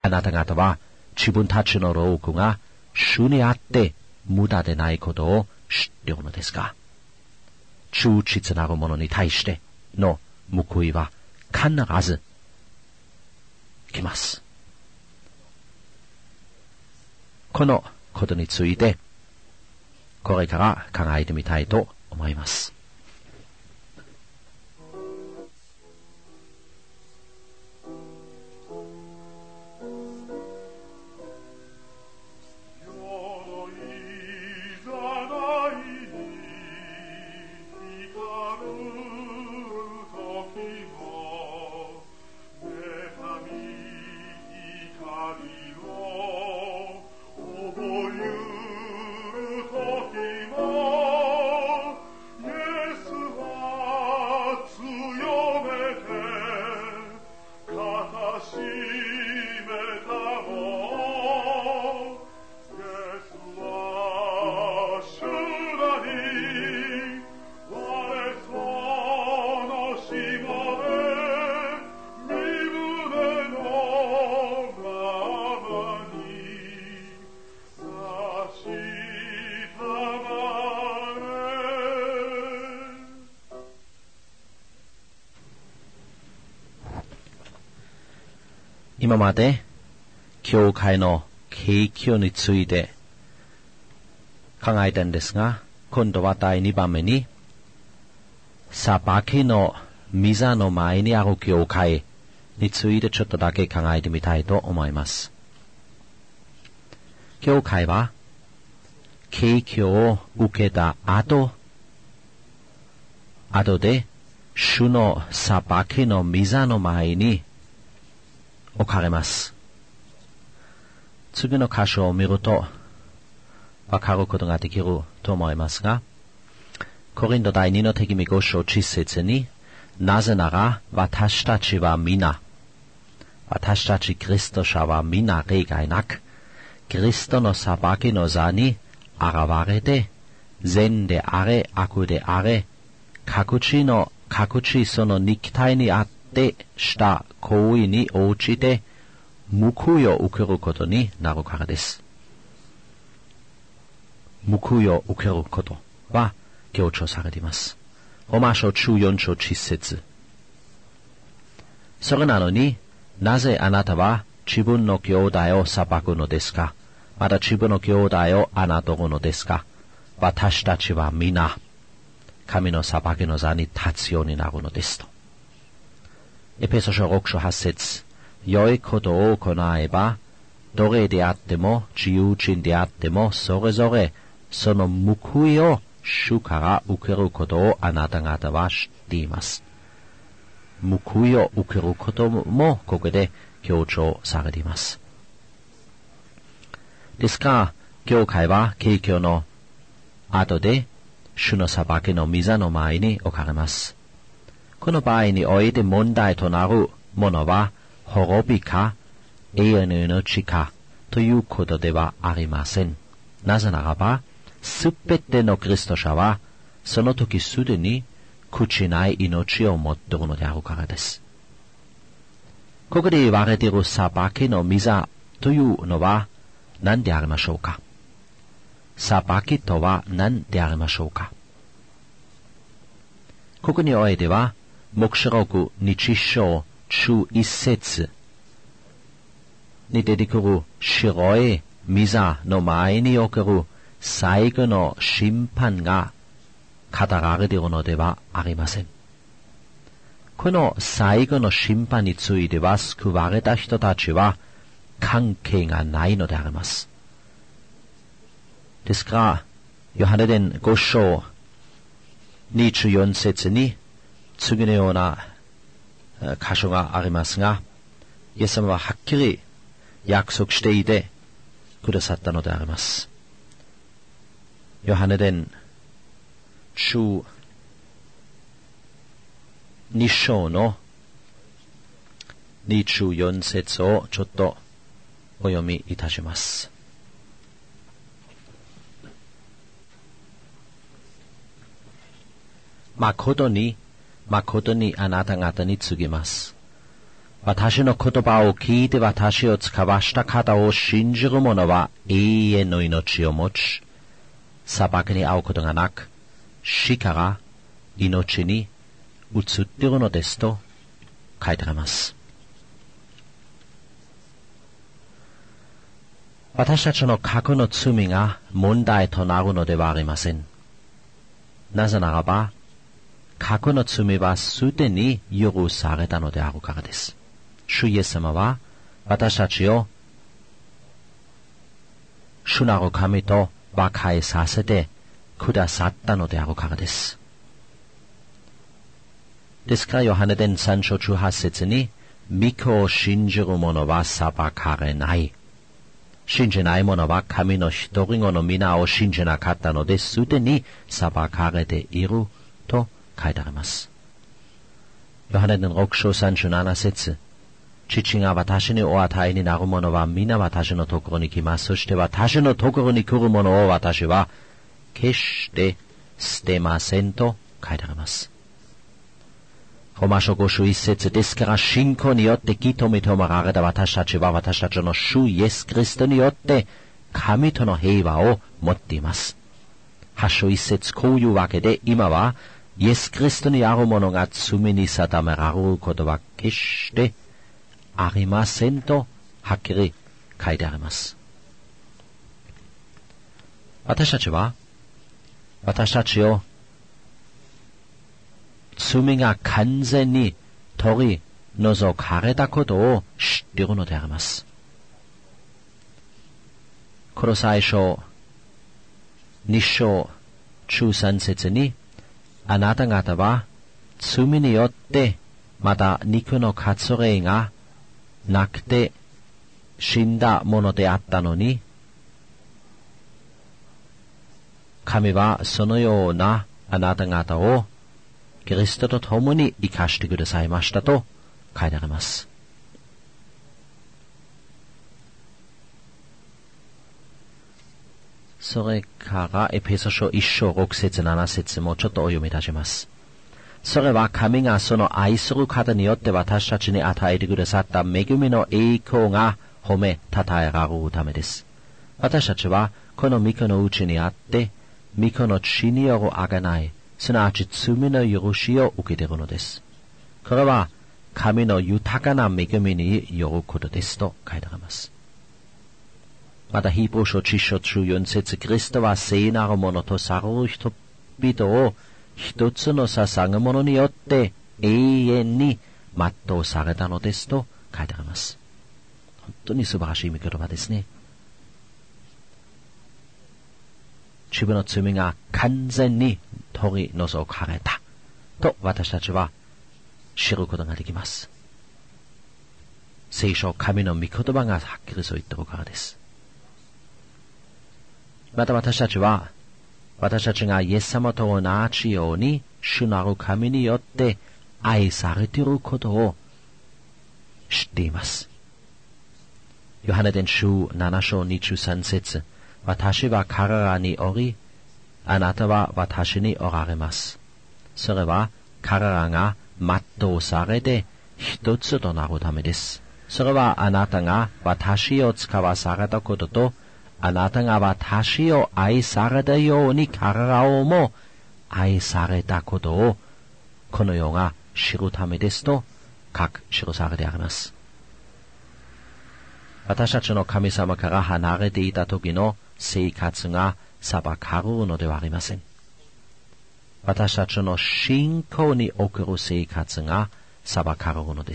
なた方は自分たちの労苦が主にあって無駄でないことを知っておるのですが、忠実なる者に対しての報いは必ず来ます。このことについてこれから考えてみたいと思います。今まで教会の景況について考えたんですが、今度は第2番目に裁きの御座の前にある教会についてちょっとだけ考えてみたいと思います。教会は景況を受けた後で主の裁きの御座の前に置かれます。次の箇所を見るとわかることができると思いますが、コリント第2の手紙5章10節に、なぜなら私たちキリスト者は皆例外なく、キリストの裁きの座に現れて、善であれ悪であれ、各地その肉体にあってした行為に応じて報いを受けることになるからです。報いを受けることは強調されています。ローマ書14章10節。それなのに、なぜあなたは自分の兄弟を裁くのですか？また自分の兄弟を侮るのですか？私たちは皆神の裁きの座に立つようになるのですと。エペソ書6章8節。良いことを行えば、奴隷であっても自由人であっても、それぞれその報いを主から受けることをあなた方は知っています。報いを受けることもここで強調されています。ですから、教会は景況の後で主の裁きの御座の前に置かれます。この場合において問題となるものは、滅びか永遠の命かということではありません。なぜならば、すべてのキリスト者は、その時すでに朽ちない命を持っているのであるからです。ここで言われている裁きの御座というのは何でありましょうか？裁きとは何でありましょうか？ここにおいては、黙示録2章中1節に出てくる白い御座の前における最後の審判が語られているのではありません。この最後の審判については救われた人たちは関係がないのであります。ですから、ヨハネ伝5章24節に次のような箇所がありますが、イエス様ははっきり約束していてくださったのであります。ヨハネ伝2章の24節をちょっとお読みいたします。誠にあなた方に告げます。 私の言葉を聞いて私を使わした方を信じる者は永遠の命を持ち、裁きに遭うことがなく、死から命に移っているのですと書いてあります。私たちの過去の罪が問題となるのではありません。なぜならば、過去の罪はすでに許されたのであるからです。主イエス様は私たちを主なる神と和解させてくださったのであるからです。ですからヨハネ伝3章18節に、御子を信じる者は裁かれない。信じない者は神の一人子の皆を信じなかったので、すでに裁かれていると書いてあります。ヨハネ伝6章37節、父が私にお与えになる者は皆私のところに来ます。そして私のところに来る者を私は決して捨てませんと書いてあります。ローマ書5章1節ですから、信仰によって義と認められた私たちは私たちの主イエスキリストによって神との平和を持っています。8章1節、こういうわけで今はイエスキリストにあるものが罪に定められることは決してありませんとはっきり書いてあります。私たちは私たちを罪が完全に取り除かれたことを知っているのであります。コロサイ書2章13節に、あなた方は罪によってまた肉の割礼がなくて死んだものであったのに、神はそのようなあなた方をキリストと共に生かしてくださいましたと書いてあります。それからエペソ書1章6節7節もちょっとお読みいたします。それは神がその愛する方によって私たちに与えてくださった恵みの栄光が褒めたたえられるためです。私たちはこの御子のうちにあって御子の血による贖い、すなわち罪の許しを受けているのです。これは神の豊かな恵みによることですと書いてあります。またヒブル書10章14節、キリストは聖なるものとされる人々を一つの捧げ物によって永遠に全うされたのですと書いてあります。本当に素晴らしい御言葉ですね。自分の罪が完全に取り除かれたと私たちは知ることができます。聖書、神の御言葉がはっきりそう言っているからです。また私たちがイエス様と同じように主なる神によって愛されていることを知っています。ヨハネ伝書7章23節、私は彼らにおり、あなたは私におられます。それは彼らが全うされて一つとなるためです。それはあなたが私を使わされたことと、あなたが私を愛されたように彼らをも愛されたことをこの世が知るためですと記されてあります。私たちの神様から離れていた時の生活が裁かれるのではありません。私たちの信仰における生活が裁かれるのです。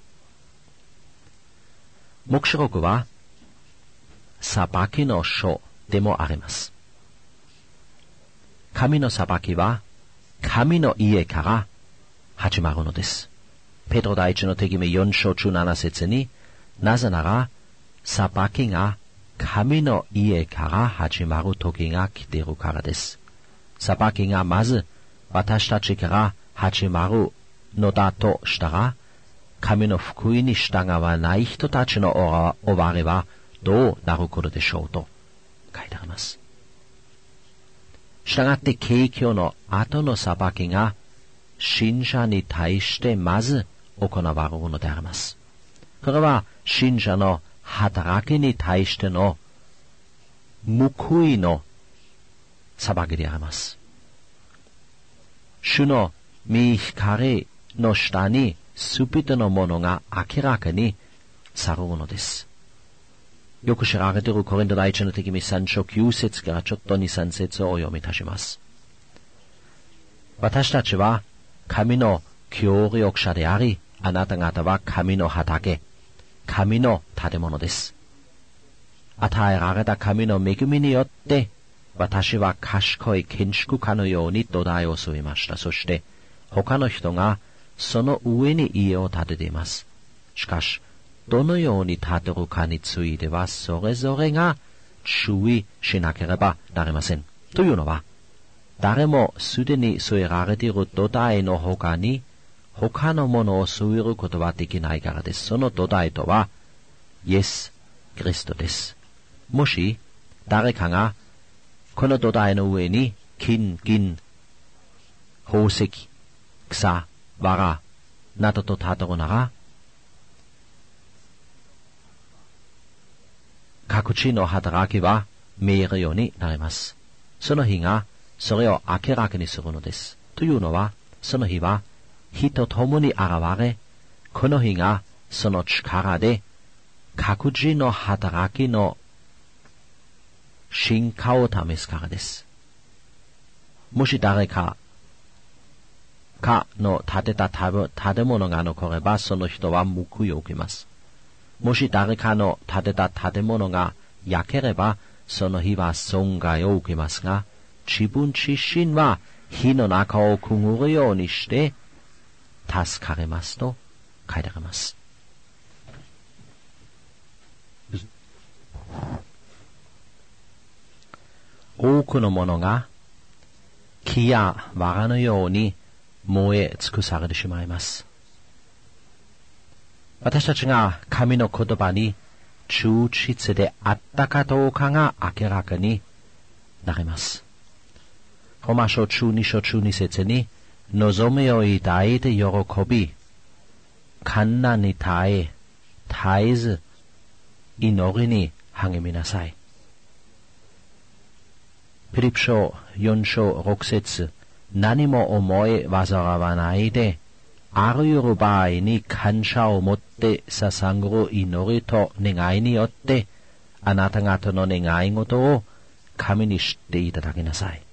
黙示録は裁きの書でもあります。神の裁きは神の家から始まるのです。ペトロ第一の手紙4章17節に、なぜなら裁きが神の家から始まる時が来ているからです。裁きがまず私たちから始まるのだとしたら、神の福音に従わない人たちの終わりはどうなることでしょうと書いてあります。したがって景況の後の裁きが信者に対してまず行われるのであります。これは信者の働きに対しての報いの裁きであります。主の御光の下にすべてのものが明らかにされるのです。よく知られているコリント第一の手紙3章9節からちょっと2、3節をお読みいたします。私たちは神の協力者であり、あなた方は神の畑、神の建物です。与えられた神の恵みによって、私は賢い建築家のように土台を据えました。そして、他の人がその上に家を建てています。しかし、どのように建てるかについては、それぞれが注意しなければなりません。というのは、誰もすでに据えられている土台の他に、他のものを据えることはできないからです。その土台とは、イエス・キリストです。もし、誰かが、この土台の上に、金、銀、宝石、草、藁、などと建てるなら、各地の働きは見えるようになります。その日が、それを明らかにするのです。というのは、その日は、火と共に現れ、この日がその力で、各自の働きの進化を試すからです。もし誰かの建てた建物が残れば、その人は報いを受けます。もし誰かの建てた建物が焼ければ、その日は損害を受けますが、自分自身は火の中をくぐるようにして助かれますと書いてあります。多くのものが木や藁のように燃え尽くされてしまいます。私たちが神の言葉に忠実であったかどうかが明らかになります。ローマ書12章12節に、望みを抱いて喜び、困難に耐え、絶えず祈りに励みなさい。ピリピ書4章6節、何も思い煩わないで、あらゆる場合に感謝を持って捧ぐ祈りと願いによって、あなた方の願い事を神に知っていただきなさい。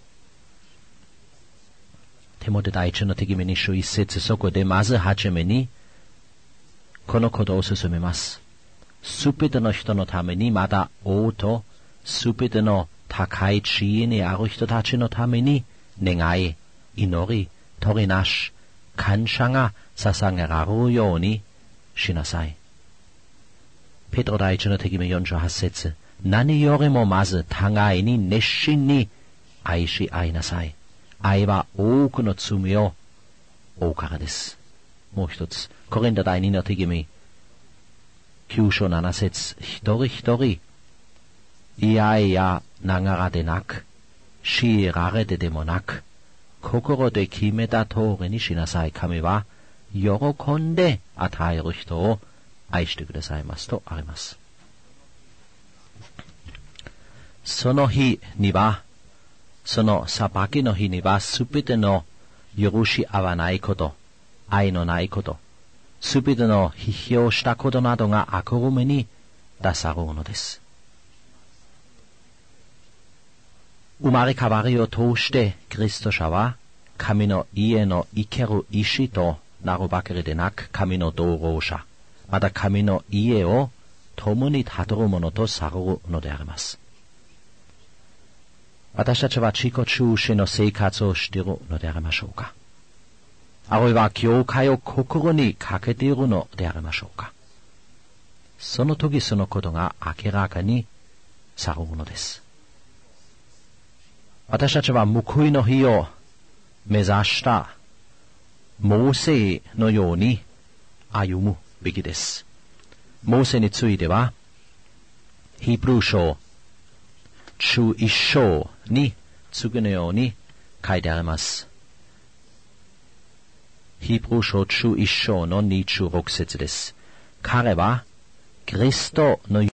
テモテ第一の手紙2章1節、そこでまずはじめに、このことを進めます。すべての人のために、また王とすべての高い地位にある人たちのために、願い、祈り、取りなし、感謝が捧げられるようにしなさい。ペトロ第一の手紙4章8節、何よりもまず互いに熱心に愛し合いなさい。愛は多くの罪を負うからです。もう一つ、コリント第2の手紙9章7節、一人一人嫌やながらでなく、強いられてでもなく、心で決めた通りにしなさい。神は喜んで与える人を愛してくださいますとあります。その日には、その裁きの日には、すべての許し合わないこと、愛のないこと、すべての批評したことなどが悪夢に出されるのです。生まれ変わりを通してキリスト者は神の家の生ける石となるばかりでなく、神の同労者、また神の家を共に建てるものとされるのであります。私たちは自己中心の生活をしているのでありましょうか。あるいは教会を心にかけているのでありましょうか。その時そのことが明らかにされるのです。私たちは報いの日を目指したモーセのように歩むべきです。モーセについては、ヒブル書11章に次のように書いてあります。 ヒブル書11章の26節です。彼はキリストの